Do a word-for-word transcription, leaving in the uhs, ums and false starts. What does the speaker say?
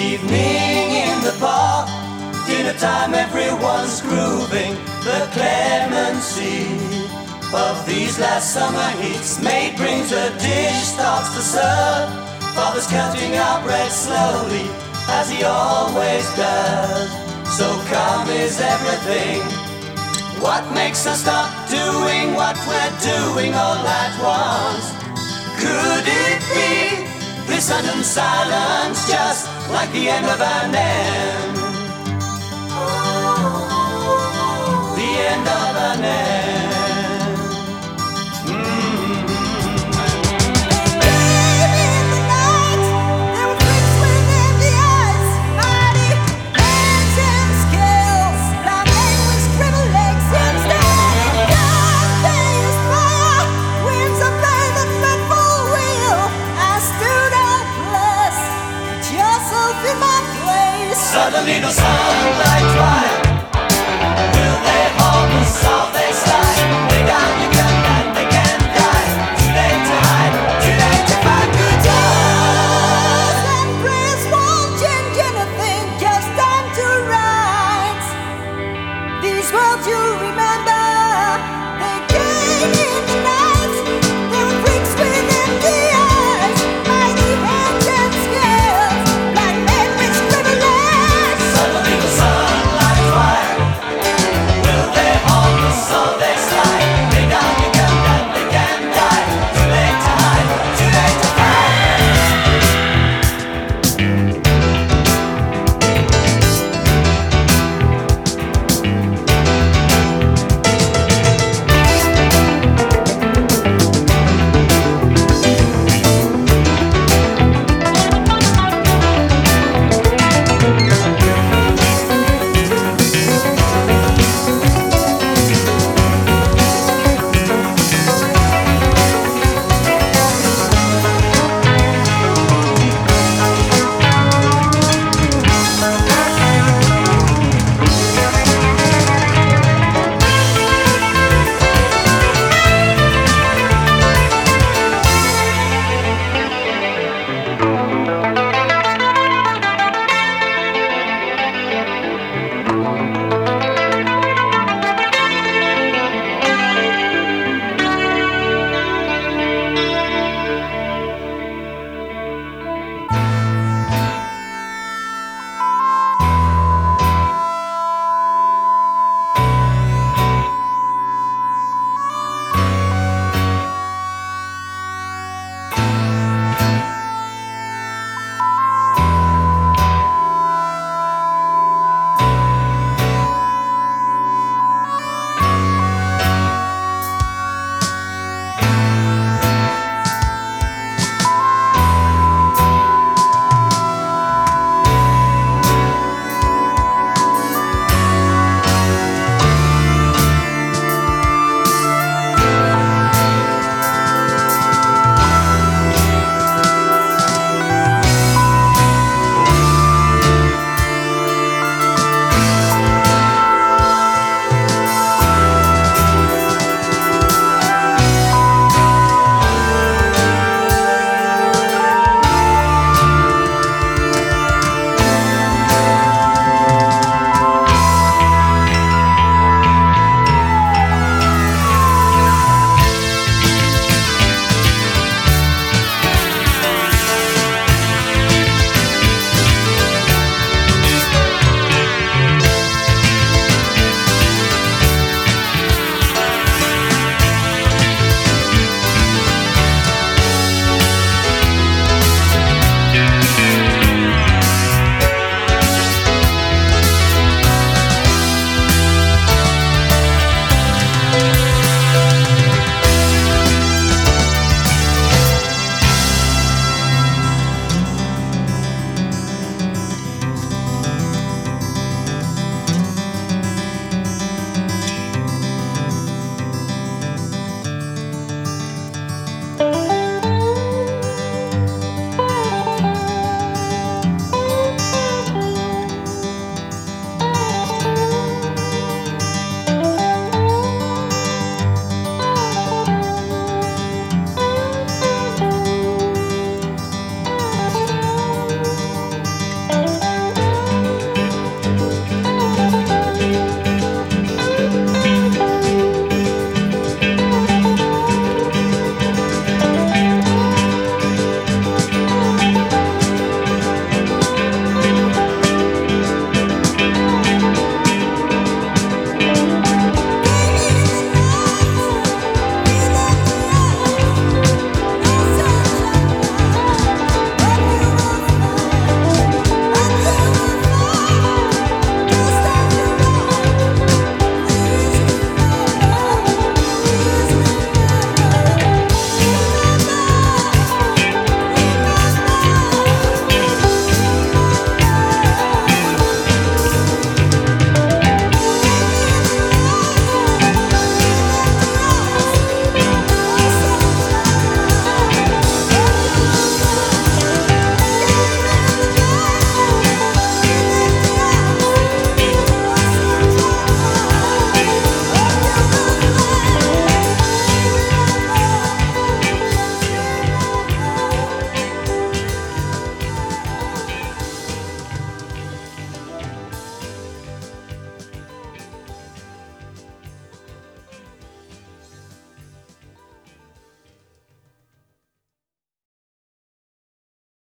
Evening in the park, dinner time, everyone's grooving. The clemency of these last summer heats. Maid brings a dish, starts to serve. Father's counting our bread slowly, as he always does. So calm is everything. What makes us stop doing what we're doing all at once? Could it be this sudden silence, just like the end of an end? The end of an end. Suddenly no sunlight trial. Will they hold the soul they slide? They down you can and they can die. Too late to hide, too late to find good times. And prayers won't change anything, just time to rise. These words you remember.